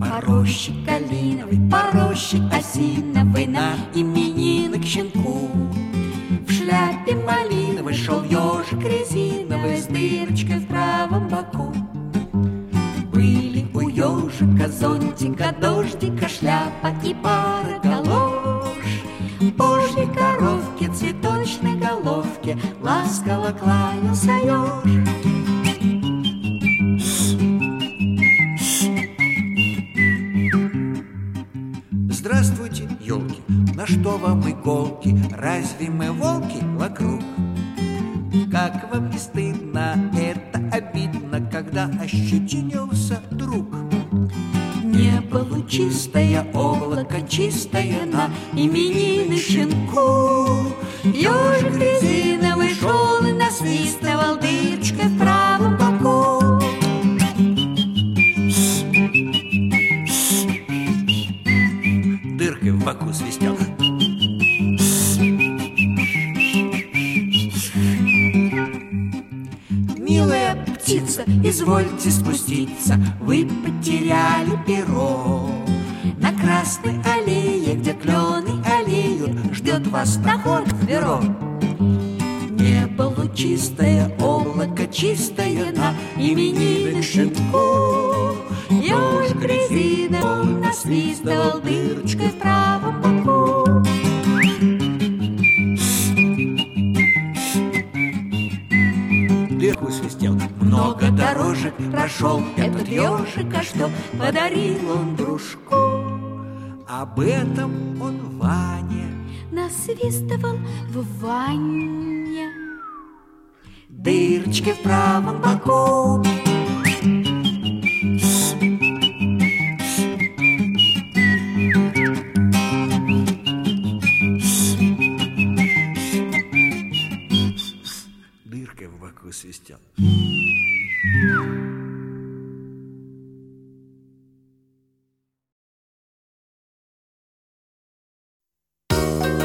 По роще калиновой, по роще осиновой, на именины к щенку. В шляпе малиновой шел ежик резиновый с дырочкой в правом боку. Были у ежика зонтика, дождика, шляпа и пара галош. Божьей коровке, цветочной головке ласково кланялся еж. Здравствуйте, елки, на что вам иголки? Разве мы волки вокруг? Как вам не стыдно, это обидно, когда ощетинился друг. Небо лучистое, облако чистое, на именины щенку. Ежик резиновый шел и насвистывал дырочкой в правом боку. Дыркой в боку свистел. Милая птица, извольте спуститься, вы потеряли перо. На красной аллее, где клены аллеют, ждет вас на ход перо. Небо лучистое, облако чистое, на именины щенку. Ежик резиновый насвистывал дырочкой в правом боку. Дырку свистел. Много дорожек прошел этот ежик, а что подарил он дружку? Об этом он Ване Насвистывал в ванне. Дырочки в правом боку. дыркой в боку свистел.